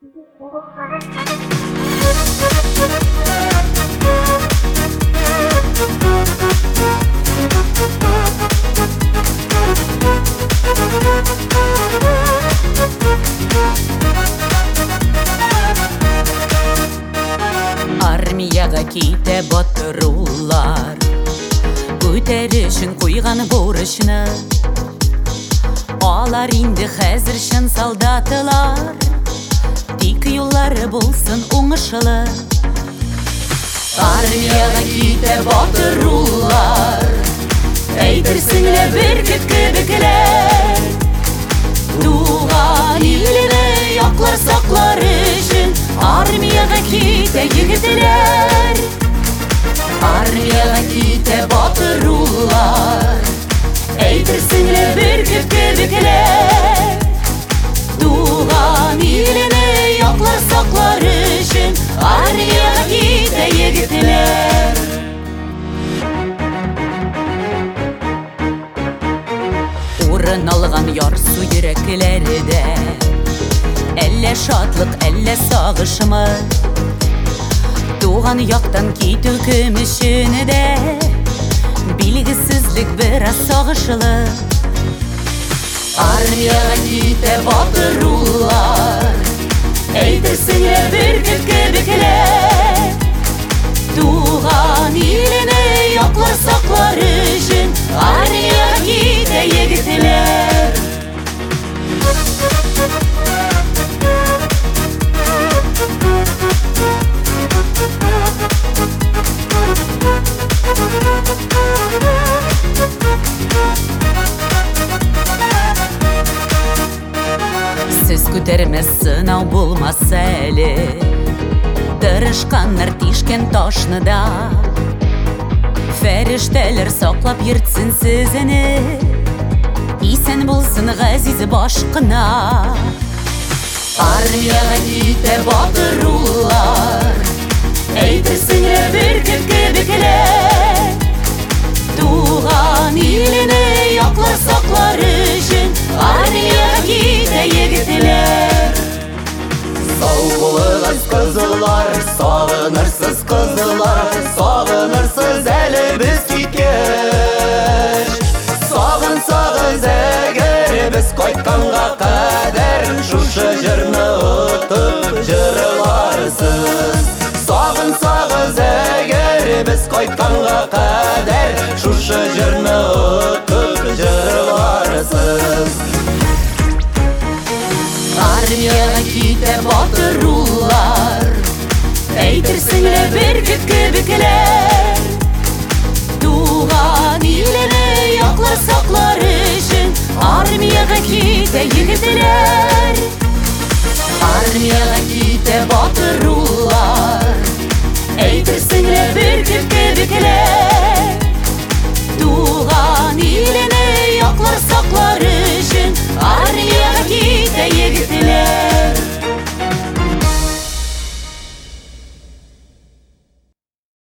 Армияға кейте батырулар, көтерішін қойған борышыны. Алар инді хәзір шын солдатылар, тик юллары болсын оңышылы. Армияға кейте батырулар, әйтерсіңле бүркіт кебекләр. Туған иліне яклар саклар өчен, армияға кейте егетләр. Армияға кейте батырулар, әйтерсіңле бүркіт кебекләр. Туған иліне яклар саклар өчен, армияға кейте егетләр. Урын алган ярсу йөрәкләрдә, әллә шатлык, әллә сагышмы? Туган яктан китү көмешене дә, билгесезлек бераз сагышылы. Армияга китә батырулар, әйтерсеңле бүркет кебекләр. Туган илене яклар саклар өчен, армияга китә егетләр. Сез күтәрмәс сынау булмас әле, тырышканнар тишкән ташны да. Фәрештәләр саклап йөртсен сезне, исән булсын газиз баш кына. Армияга китә батырулар, әйтерсеңле бүркет кебекләр. Туган илене яклар саклар өчен, армияга китә егетләр. Сау булыгыз кызыллар, сагынырсыз кызыллар, сагынырсыз әле без киткәч. Сагынсагыз әгәр без кайтканга кадәр, шушы җырны отып җырларсыз. Сагынсагыз әгәр без кайтканга кадәр, шушы җырны отып җырларсыз. Армияга китә батырулар, әйтерсеңле бүркет кебекләр. Туган илене яклар саклар өчен, армияга китә егетләр. Армияга китә батырулар.